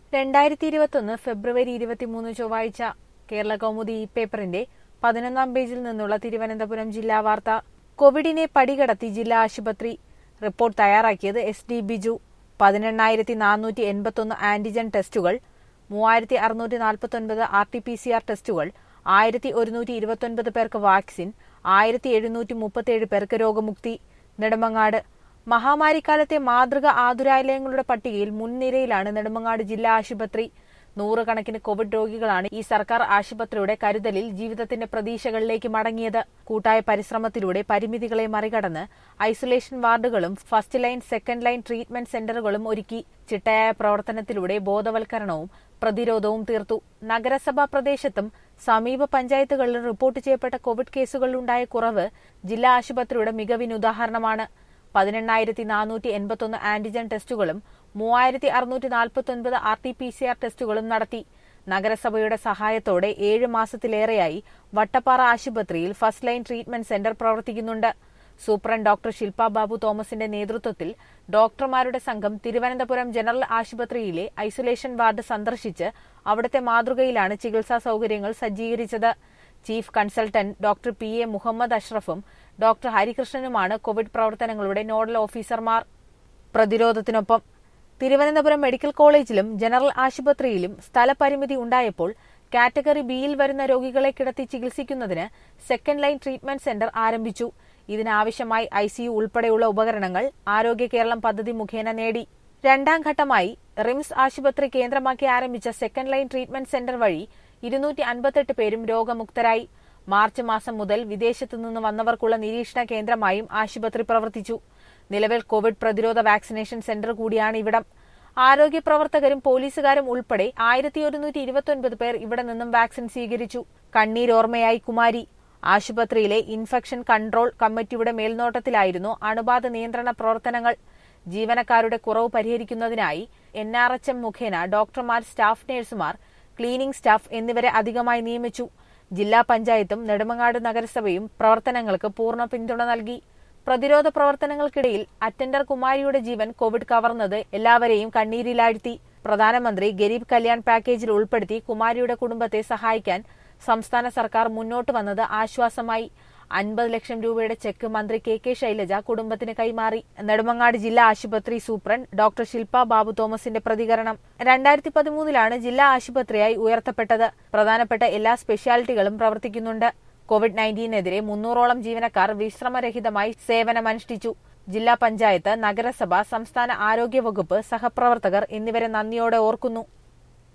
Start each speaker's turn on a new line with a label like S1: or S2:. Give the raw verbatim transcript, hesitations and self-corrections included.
S1: രണ്ടായിരത്തി ഇരുപത്തൊന്ന് ഫെബ്രുവരി ഇരുപത്തിമൂന്ന് ചൊവ്വാഴ്ച കേരള കൗമുദി ഈ പേപ്പറിന്റെ പതിനൊന്നാം പേജിൽ നിന്നുള്ള തിരുവനന്തപുരം ജില്ലാ വാർത്ത. കോവിഡിനെ പടികടത്തി ജില്ലാ ആശുപത്രി. റിപ്പോർട്ട് തയ്യാറാക്കിയത് എസ് ഡി ബിജു. പതിനെണ്ണായിരത്തി നാനൂറ്റി എൺപത്തൊന്ന് ആന്റിജൻ ടെസ്റ്റുകൾ, മൂവായിരത്തി അറുന്നൂറ്റി നാൽപ്പത്തൊൻപത് R T P C R ടെസ്റ്റുകൾ, ആയിരത്തി ഒരുന്നൂറ്റി ഇരുപത്തൊൻപത് പേർക്ക് വാക്സിൻ, ആയിരത്തി എഴുന്നൂറ്റി മുപ്പത്തിയേഴ് പേർക്ക് രോഗമുക്തി. നെടുമങ്ങാട്. മഹാമാരിക്കാലത്തെ മാതൃക ആതുരാലയങ്ങളുടെ പട്ടികയിൽ മുൻനിരയിലാണ് നെടുമങ്ങാട് ജില്ലാ ആശുപത്രി. നൂറുകണക്കിന് കോവിഡ് രോഗികളാണ് ഈ സർക്കാർ ആശുപത്രിയുടെ കരുതലിൽ ജീവിതത്തിന്റെ പ്രതീക്ഷകളിലേക്ക് മടങ്ങിയത്. കൂട്ടായ പരിശ്രമത്തിലൂടെ പരിമിതികളെ മറികടന്ന് ഐസൊലേഷൻ വാർഡുകളും first line second line treatment സെന്ററുകളും ഒരുക്കി. ചിട്ടയായ പ്രവർത്തനത്തിലൂടെ ബോധവൽക്കരണവും പ്രതിരോധവും തീർത്തു. നഗരസഭാ പ്രദേശത്തും സമീപ പഞ്ചായത്തുകളിലും റിപ്പോർട്ട് ചെയ്യപ്പെട്ട കോവിഡ് കേസുകളിലുണ്ടായ കുറവ് ജില്ലാ ആശുപത്രിയുടെ മികവിന് ഉദാഹരണമാണ്. പതിനെണ്ണായിരത്തി നാനൂറ്റി എൺപത്തൊന്ന് ആന്റിജൻ ടെസ്റ്റുകളും മൂവായിരത്തി അറുന്നൂറ്റി നാൽപ്പത്തൊൻപത് R T P C R ടെസ്റ്റുകളും നടത്തി. നഗരസഭയുടെ സഹായത്തോടെ ഏഴ് മാസത്തിലേറെയായി വട്ടപ്പാറ ആശുപത്രിയിൽ ഫസ്റ്റ് ലൈൻ ട്രീറ്റ്മെന്റ് സെന്റർ പ്രവർത്തിക്കുന്നുണ്ട്. സൂപ്രണ്ട് ഡോക്ടർ ശില്പ ബാബു തോമസിന്റെ നേതൃത്വത്തിൽ ഡോക്ടർമാരുടെ സംഘം തിരുവനന്തപുരം ജനറൽ ആശുപത്രിയിലെ ഐസൊലേഷൻ വാർഡ് സന്ദർശിച്ച് അവിടുത്തെ മാതൃകയിലാണ് ചികിത്സാ സൌകര്യങ്ങൾ സജ്ജീകരിച്ചത്. Chief consultant doctor P A Muhammad അഷ്റഫും ഡോക്ടർ ഹരികൃഷ്ണനുമാണ് കോവിഡ് പ്രവർത്തനങ്ങളുടെ നോഡൽ ഓഫീസർമാർ. പ്രതിരോധത്തിനൊപ്പം തിരുവനന്തപുരം മെഡിക്കൽ കോളേജിലും ജനറൽ ആശുപത്രിയിലും സ്ഥലപരിമിതി ഉണ്ടായപ്പോൾ കാറ്റഗറി ബിയിൽ വരുന്ന രോഗികളെ കിടത്തി ചികിത്സിക്കുന്നതിന് സെക്കൻഡ് ലൈൻ ട്രീറ്റ്മെന്റ് സെന്റർ ആരംഭിച്ചു. ഇതിനാവശ്യമായി ഐസിയു ഉൾപ്പെടെയുള്ള ഉപകരണങ്ങൾ ആരോഗ്യ കേരളം പദ്ധതി മുഖേന നേടി. രണ്ടാം ഘട്ടമായി റിംസ് ആശുപത്രി കേന്ദ്രമാക്കി ആരംഭിച്ച സെക്കൻഡ് ലൈൻ ട്രീറ്റ്മെന്റ് സെന്റർ വഴി ഇരുന്നൂറ്റി അൻപത്തെട്ട് പേരും രോഗമുക്തരായി. മാർച്ച് മാസം മുതൽ വിദേശത്തുനിന്ന് വന്നവർക്കുള്ള നിരീക്ഷണ കേന്ദ്രമായും ആശുപത്രി പ്രവർത്തിച്ചു. നിലവിൽ കോവിഡ് പ്രതിരോധ വാക്സിനേഷൻ സെന്റർ കൂടിയാണ് ഇവിടം. ആരോഗ്യ പ്രവർത്തകരും പോലീസുകാരും ഉൾപ്പെടെ ആയിരത്തി ഒരുന്നൂറ്റി ഇരുപത്തൊൻപത് പേർ ഇവിടെ നിന്നും വാക്സിൻ സ്വീകരിച്ചു. കണ്ണീരോർമ്മയായി കുമാരി. ആശുപത്രിയിലെ ഇൻഫെക്ഷൻ കൺട്രോൾ കമ്മിറ്റിയുടെ മേൽനോട്ടത്തിലായിരുന്നു അണുബാധ നിയന്ത്രണ പ്രവർത്തനങ്ങൾ. ജീവനക്കാരുടെ കുറവ് പരിഹരിക്കുന്നതിനായി എൻ ആർ എച്ച് എം മുഖേന ഡോക്ടർമാർ, സ്റ്റാഫ് നഴ്സുമാർ, ക്ലീനിംഗ് സ്റ്റാഫ് എന്നിവരെ അധികമായി നിയമിച്ചു. ജില്ലാ പഞ്ചായത്തും നെടുമങ്ങാട് നഗരസഭയും പ്രവർത്തനങ്ങൾക്ക് പൂർണ്ണ പിന്തുണ നൽകി. പ്രതിരോധ പ്രവർത്തനങ്ങൾക്കിടയിൽ അറ്റൻഡർ കുമാരിയുടെ ജീവൻ കോവിഡ് കവർന്നത് എല്ലാവരെയും കണ്ണീരിലാഴ്ത്തി. പ്രധാനമന്ത്രി ഗരീബ് കല്യാൺ പാക്കേജിൽ ഉൾപ്പെടുത്തി കുമാരിയുടെ കുടുംബത്തെ സഹായിക്കാൻ സംസ്ഥാന സർക്കാർ മുന്നോട്ട് വന്നത് ആശ്വാസമായി. അൻപത് ലക്ഷം രൂപയുടെ ചെക്ക് മന്ത്രി കെ കെ ശൈലജ കുടുംബത്തിന് കൈമാറി. നെടുമങ്ങാട് ജില്ലാ ആശുപത്രി സൂപ്രണ്ട് ഡോക്ടർ ശില്പ ബാബു തോമസിന്റെ പ്രതികരണം. രണ്ടായിരത്തി പതിമൂന്നിലാണ് ജില്ലാ ആശുപത്രിയായി ഉയർത്തപ്പെട്ടത്. പ്രധാനപ്പെട്ട എല്ലാ സ്പെഷ്യാലിറ്റികളും പ്രവർത്തിക്കുന്നുണ്ട്. കോവിഡ് നയൻറ്റീനെതിരെ മുന്നൂറോളം ജീവനക്കാർ വിശ്രമരഹിതമായി സേവനമനുഷ്ഠിച്ചു. ജില്ലാ പഞ്ചായത്ത്, നഗരസഭ, സംസ്ഥാന ആരോഗ്യ വകുപ്പ്, സഹപ്രവർത്തകർ എന്നിവരെ നന്ദിയോടെ ഓർക്കുന്നു.